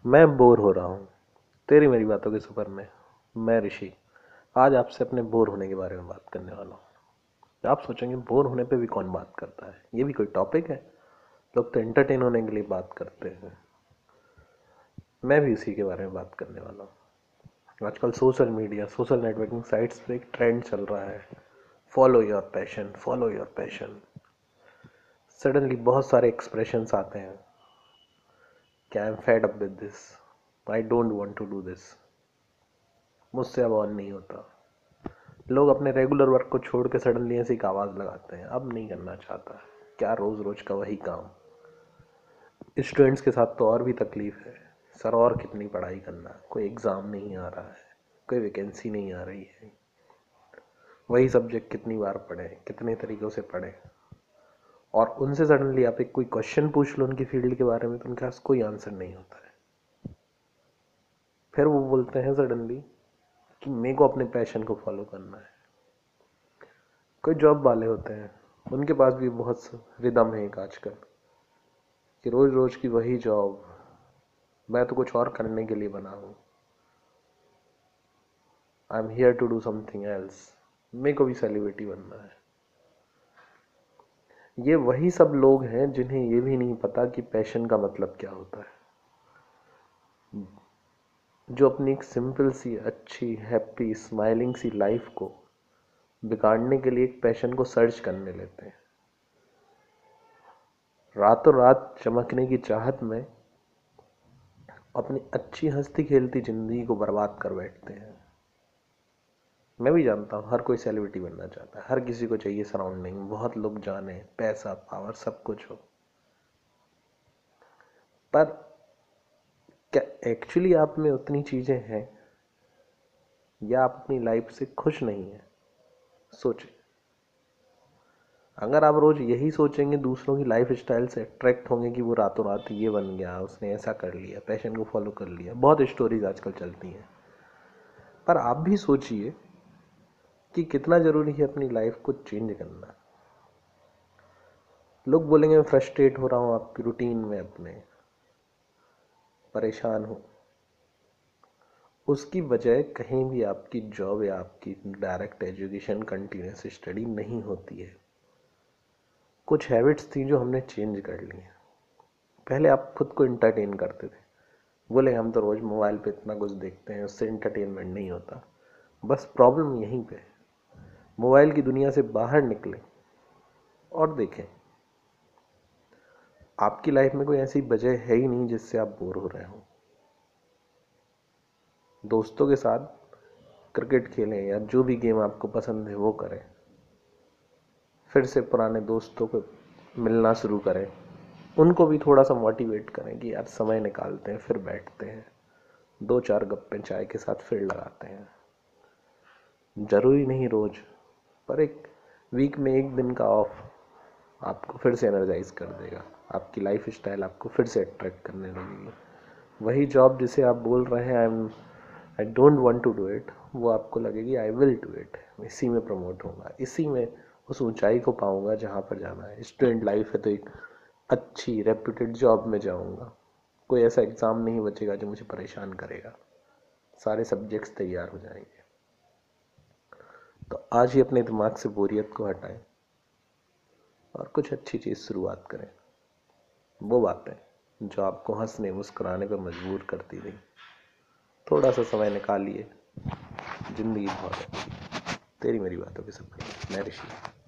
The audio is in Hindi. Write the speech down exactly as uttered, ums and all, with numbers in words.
मैं बोर हो रहा हूँ तेरी मेरी बातों के सफ़र में। मैं ऋषि आज आपसे अपने बोर होने के बारे में बात करने वाला हूँ। आप सोचेंगे बोर होने पे भी कौन बात करता है, ये भी कोई टॉपिक है? लोग तो एंटरटेन होने के लिए बात करते हैं। मैं भी इसी के बारे में बात करने वाला हूँ। आजकल social media, social networking sites पे एक ट्रेंड चल रहा है, follow your passion, follow your passion. Suddenly बहुत सारे एक्सप्रेशंस आते हैं कि I am fed up with this, I don't want to do this, मुझसे अब ऑन नहीं होता। लोग अपने रेगुलर वर्क को छोड़ के सडनली ऐसी एक आवाज़ लगाते हैं, अब नहीं करना चाहता। क्या रोज़ रोज का वही काम। स्टूडेंट्स के साथ तो और भी तकलीफ है। सर और कितनी पढ़ाई करना, कोई एग्ज़ाम नहीं आ रहा है, कोई वैकेंसी नहीं आ रही है। वही सब्जेक्ट कितनी बार पढ़े, कितने तरीक़ों से पढ़े। और उनसे सडनली आप एक कोई क्वेश्चन पूछ लो उनकी फील्ड के बारे में तो उनके पास कोई आंसर नहीं होता है। फिर वो बोलते हैं सडनली कि मेरे को अपने पैशन को फॉलो करना है। कोई जॉब वाले होते हैं, उनके पास भी बहुत रिदम है एक आजकल कि रोज़ रोज़ की वही जॉब, मैं तो कुछ और करने के लिए बना हूँ। I am here to do something else, मेरे को भी सेलिब्रिटी बनना है। ये वही सब लोग हैं जिन्हें ये भी नहीं पता कि पैशन का मतलब क्या होता है, जो अपनी एक सिंपल सी अच्छी हैप्पी स्माइलिंग सी लाइफ को बिगाड़ने के लिए एक पैशन को सर्च करने लेते हैं। रातों रात चमकने की चाहत में अपनी अच्छी हंसती खेलती ज़िंदगी को बर्बाद कर बैठते हैं। मैं भी जानता हूँ हर कोई सेलिब्रिटी बनना चाहता है, हर किसी को चाहिए सराउंडिंग, बहुत लोग जाने, पैसा, पावर, सब कुछ हो। पर क्या एक्चुअली आप में उतनी चीज़ें हैं, या आप अपनी लाइफ से खुश नहीं हैं? सोचें। अगर आप रोज़ यही सोचेंगे, दूसरों की लाइफ स्टाइल से अट्रैक्ट होंगे कि वो रातों रात ये बन गया, उसने ऐसा कर लिया, पैशन को फॉलो कर लिया। बहुत स्टोरीज आजकल चलती हैं। पर आप भी सोचिए कि कितना ज़रूरी है अपनी लाइफ को चेंज करना। लोग बोलेंगे मैं फ्रस्ट्रेट हो रहा हूँ आपकी रूटीन में, अपने परेशान हूँ। उसकी वजह कहीं भी आपकी जॉब या आपकी डायरेक्ट एजुकेशन, कंटिन्यूस स्टडी नहीं होती है। कुछ हैबिट्स थी जो हमने चेंज कर ली हैं। पहले आप खुद को इंटरटेन करते थे, बोले हम तो रोज़ मोबाइल पे इतना कुछ देखते हैं, उससे इंटरटेनमेंट नहीं होता। बस प्रॉब्लम यहीं पे है। मोबाइल की दुनिया से बाहर निकलें और देखें, आपकी लाइफ में कोई ऐसी वजह है ही नहीं जिससे आप बोर हो रहे हो। दोस्तों के साथ क्रिकेट खेलें या जो भी गेम आपको पसंद है वो करें। फिर से पुराने दोस्तों को मिलना शुरू करें, उनको भी थोड़ा सा मोटिवेट करें कि यार समय निकालते हैं, फिर बैठते हैं, दो चार गप्पे चाय के साथ फिर लगाते हैं। ज़रूरी नहीं रोज़, पर एक वीक में एक दिन का ऑफ आपको फिर से एनर्जाइज कर देगा। आपकी लाइफ स्टाइल आपको फिर से अट्रैक्ट करने लगेगी। वही जॉब जिसे आप बोल रहे हैं I am I don't want to do it, वो आपको लगेगी आई विल डू इट। इसी में प्रमोट होगा, इसी में उस ऊंचाई को पाऊंगा जहाँ पर जाना है। स्टूडेंट लाइफ है तो एक अच्छी रेप्यूटेड जॉब में जाऊंगा। कोई ऐसा एग्ज़ाम नहीं बचेगा जो मुझे परेशान करेगा, सारे सब्जेक्ट्स तैयार हो जाएंगे। तो आज ही अपने दिमाग से बोरियत को हटाएं और कुछ अच्छी चीज़ शुरुआत करें। वो बातें जो आपको हंसने मुस्कुराने पर मजबूर करती थी, थोड़ा सा समय निकालिए। ज़िंदगी बहुत अच्छी। तेरी मेरी बातों के सफर में मैं ऋषि।